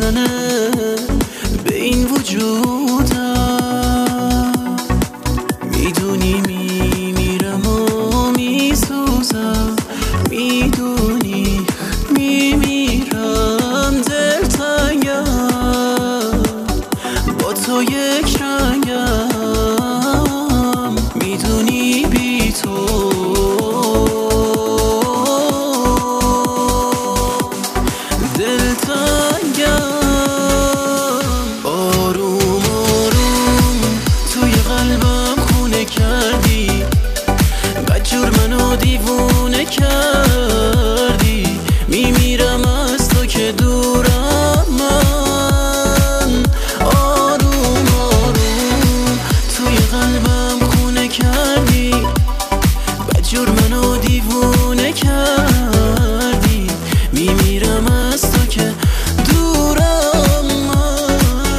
میزنه به این وجودم. میدونی میمیرم و میسوزم، میدونی میمیرم، دلتنگم با تو یک رنگم. میدونی بی تو دلتنگم. آروم آروم توی قلبم خونه کردی، بدجور منو دیوونه کردی. میمیرم از تو که دورم من. آروم آروم توی قلبم خونه کردی، بدجور منو دیوونه کردی. میمیرم از تو که دورم من.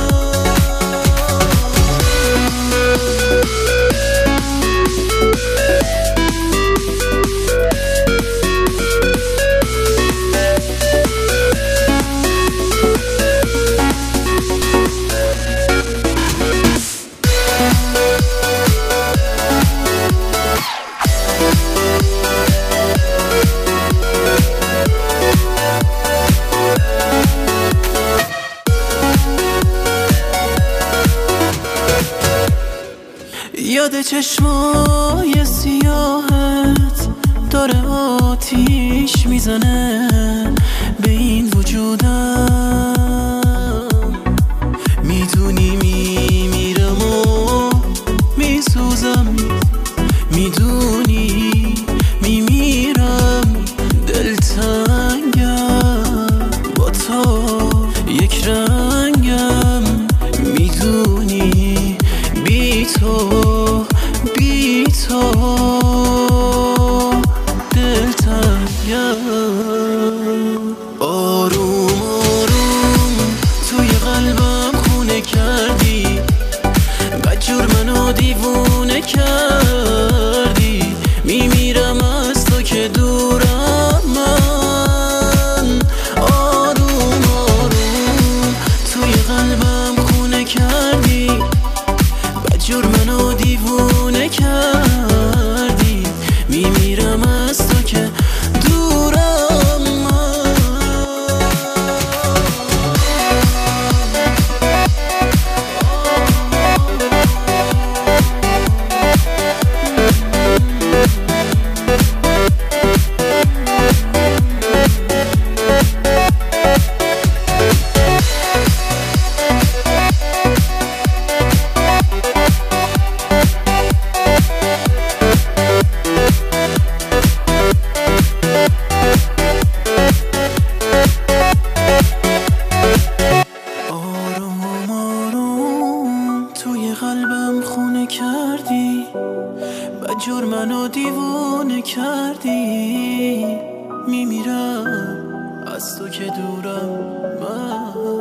یاد چشمای سیاهت داره آتیش میزنه به این وجودم. میدونی میمیرم و میسوزم، میدونی میمیرم، دلتنگم با تو یک رنگم. میدونی بی تو بی تو دلتنگم. آروم آروم توی قلبم خونه کردی، بدجور منو دیوونه کردی. میمیرم از تو که دورم من. آروم آروم توی قلبم خونه کردی، بدجور منو دیوونه کردی. میمیرم از تو که دورم من. قلبم خونه کردی، بدجور منو دیوونه کردی. میمیرم از تو که دورم من.